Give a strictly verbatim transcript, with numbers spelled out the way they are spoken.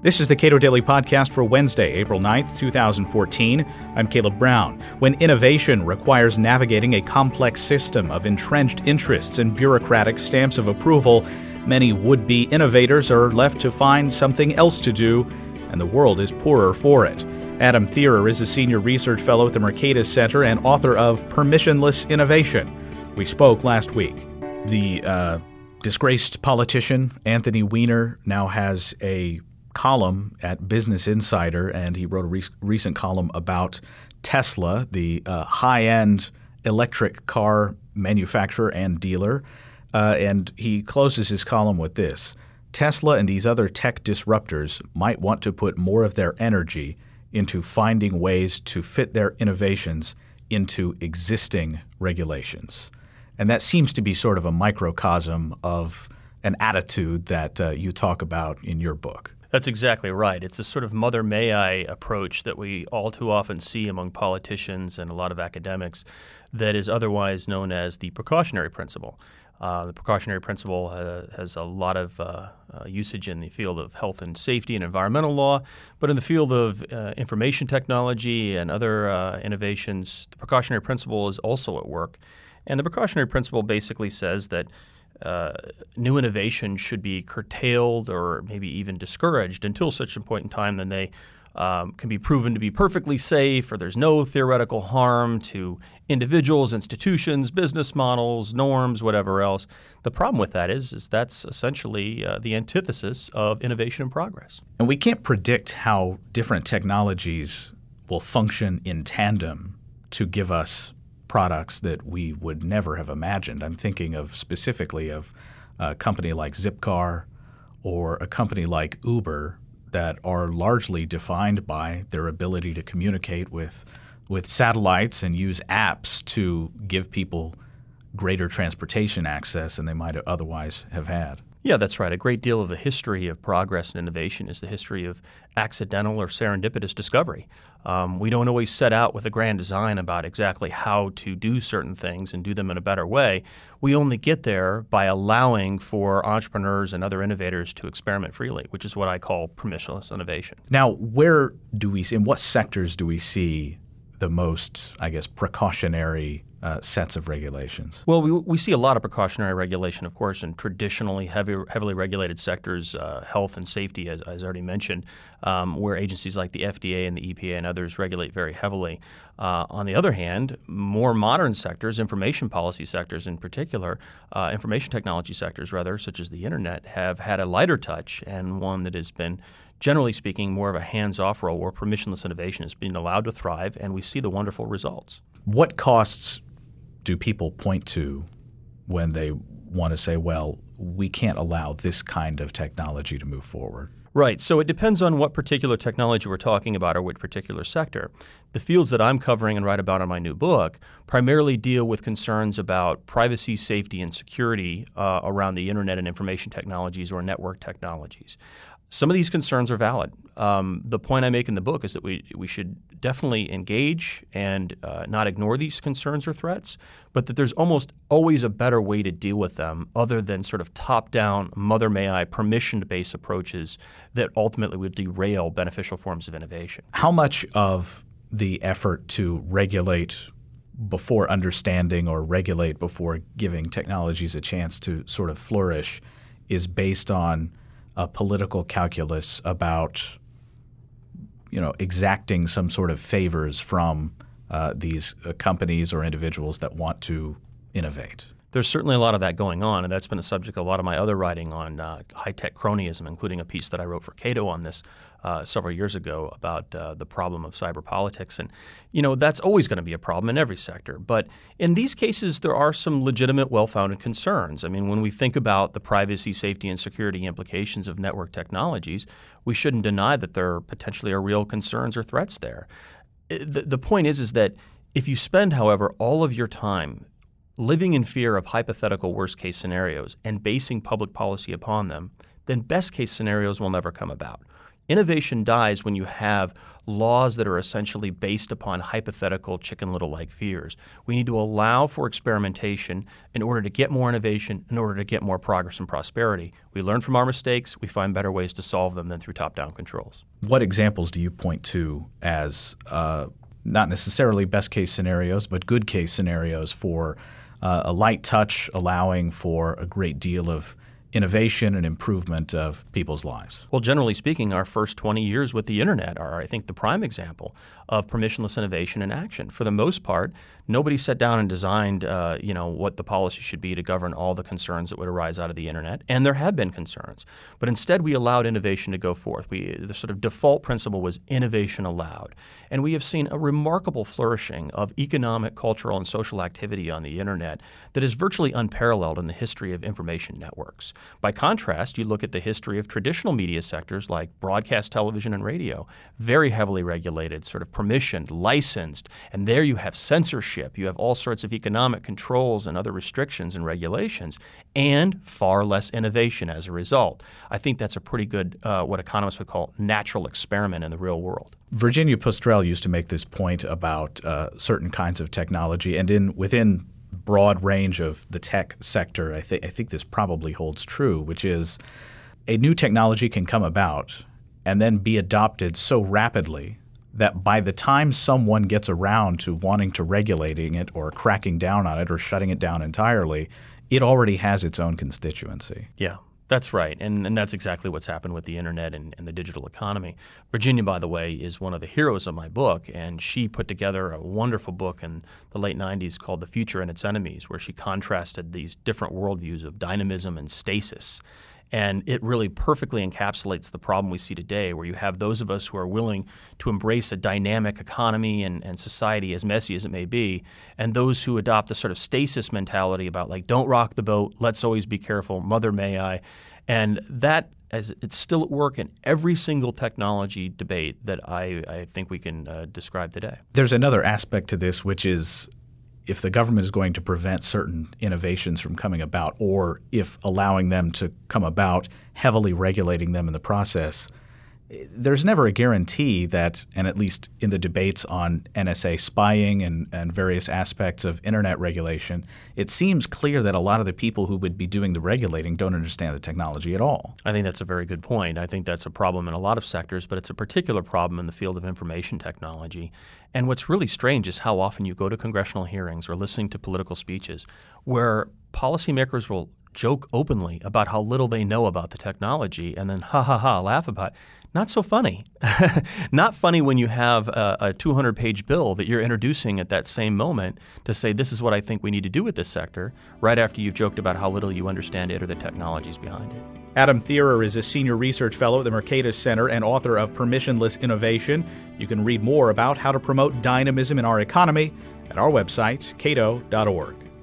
This is the Cato Daily Podcast for Wednesday, April ninth, twenty fourteen. I'm Caleb Brown. When innovation requires navigating a complex system of entrenched interests and bureaucratic stamps of approval, many would-be innovators are left to find something else to do, and the world is poorer for it. Adam Thierer is a senior research fellow at the Mercatus Center and author of Permissionless Innovation. We spoke last week. The uh, disgraced politician Anthony Weiner now has a column at Business Insider, and he wrote a re- recent column about Tesla, the uh, high-end electric car manufacturer and dealer. Uh, and he closes his column with this: Tesla and these other tech disruptors might want to put more of their energy into finding ways to fit their innovations into existing regulations. And that seems to be sort of a microcosm of an attitude that uh, you talk about in your book. That's exactly right. It's a sort of mother may I approach that we all too often see among politicians and a lot of academics that is otherwise known as the precautionary principle. Uh, the precautionary principle uh, has a lot of uh, uh, usage in the field of health and safety and environmental law, but in the field of uh, information technology and other uh, innovations, the precautionary principle is also at work. And the precautionary principle basically says that Uh, new innovation should be curtailed or maybe even discouraged until such a point in time that they um, can be proven to be perfectly safe or there's no theoretical harm to individuals, institutions, business models, norms, whatever else. The problem with that is, is that's essentially uh, the antithesis of innovation and progress. And we can't predict how different technologies will function in tandem to give us products that we would never have imagined. I'm thinking of specifically of a company like Zipcar or a company like Uber that are largely defined by their ability to communicate with with satellites and use apps to give people greater transportation access than they might otherwise have had. Yeah, that's right. A great deal of the history of progress and innovation is the history of accidental or serendipitous discovery. Um, we don't always set out with a grand design about exactly how to do certain things and do them in a better way. We only get there by allowing for entrepreneurs and other innovators to experiment freely, which is what I call permissionless innovation. Now, where do we see, in what sectors do we see the most, I guess, precautionary Uh, sets of regulations? Well, we we see a lot of precautionary regulation, of course, in traditionally heavy, heavily regulated sectors, uh, health and safety, as, as I already mentioned, um, where agencies like the F D A and the E P A and others regulate very heavily. Uh, on the other hand, more modern sectors, information policy sectors in particular, uh, information technology sectors rather, such as the internet, have had a lighter touch and one that has been, generally speaking, more of a hands-off role where permissionless innovation is being allowed to thrive, and we see the wonderful results. What costs do people point to when they want to say, well, we can't allow this kind of technology to move forward? Right. So it depends on what particular technology we're talking about or what particular sector. The fields that I'm covering and write about in my new book primarily deal with concerns about privacy, safety, and security uh, around the internet and information technologies or network technologies. Some of these concerns are valid. Um, the point I make in the book is that we we should definitely engage and uh, not ignore these concerns or threats, but that there's almost always a better way to deal with them other than sort of top-down, mother may I, permission-based approaches that ultimately would derail beneficial forms of innovation. How much of the effort to regulate before understanding or regulate before giving technologies a chance to sort of flourish is based on a political calculus about, you know, exacting some sort of favors from uh, these uh, companies or individuals that want to innovate? There's certainly a lot of that going on, and that's been a subject of a lot of my other writing on uh, high-tech cronyism, including a piece that I wrote for Cato on this uh, several years ago about uh, the problem of cyber politics. And, you know, that's always going to be a problem in every sector. But in these cases, there are some legitimate, well-founded concerns. I mean, when we think about the privacy, safety, and security implications of network technologies, we shouldn't deny that there potentially are real concerns or threats there. The, the point is, is that if you spend, however, all of your time living in fear of hypothetical worst-case scenarios and basing public policy upon them, then best-case scenarios will never come about. Innovation dies when you have laws that are essentially based upon hypothetical Chicken Little-like fears. We need to allow for experimentation in order to get more innovation, in order to get more progress and prosperity. We learn from our mistakes. We find better ways to solve them than through top-down controls. What examples do you point to as uh, not necessarily best-case scenarios, but good-case scenarios for uh, a light touch allowing for a great deal of innovation and improvement of people's lives? Well, generally speaking, our first twenty years with the Internet are, I think, the prime example of permissionless innovation in action. For the most part, nobody sat down and designed, uh, you know, what the policy should be to govern all the concerns that would arise out of the Internet, and there have been concerns. But instead, we allowed innovation to go forth. We, the sort of default principle was innovation allowed. And we have seen a remarkable flourishing of economic, cultural, and social activity on the Internet that is virtually unparalleled in the history of information networks. By contrast, you look at the history of traditional media sectors like broadcast television and radio, very heavily regulated, sort of permissioned, licensed, and there you have censorship. You have all sorts of economic controls and other restrictions and regulations, and far less innovation as a result. I think that's a pretty good, uh, what economists would call natural experiment in the real world. Virginia Postrel used to make this point about uh, certain kinds of technology, and in within broad range of the tech sector, I think I think this probably holds true, which is a new technology can come about and then be adopted so rapidly that by the time someone gets around to wanting to regulating it or cracking down on it or shutting it down entirely, it already has its own constituency. Yeah. That's right, and, and that's exactly what's happened with the Internet and, and the digital economy. Virginia, by the way, is one of the heroes of my book, and she put together a wonderful book in the late nineties called The Future and Its Enemies, where she contrasted these different worldviews of dynamism and stasis. And it really perfectly encapsulates the problem we see today, where you have those of us who are willing to embrace a dynamic economy and, and society, as messy as it may be, and those who adopt the sort of stasis mentality about, like, don't rock the boat, let's always be careful, mother may I. And that, as it's still at work in every single technology debate that I, I think we can uh, describe today. There's another aspect to this, which is if the government is going to prevent certain innovations from coming about, or if allowing them to come about, heavily regulating them in the process, there's never a guarantee that, and at least in the debates on N S A spying and, and various aspects of Internet regulation, it seems clear that a lot of the people who would be doing the regulating don't understand the technology at all. I think that's a very good point. I think that's a problem in a lot of sectors, but it's a particular problem in the field of information technology. And what's really strange is how often you go to congressional hearings or listening to political speeches where policymakers will joke openly about how little they know about the technology and then ha ha ha laugh about it. Not so funny. Not funny when you have a, a two hundred page bill that you're introducing at that same moment to say this is what I think we need to do with this sector right after you've joked about how little you understand it or the technologies behind it. Adam Thierer is a senior research fellow at the Mercatus Center and author of Permissionless Innovation. You can read more about how to promote dynamism in our economy at our website, cato dot org.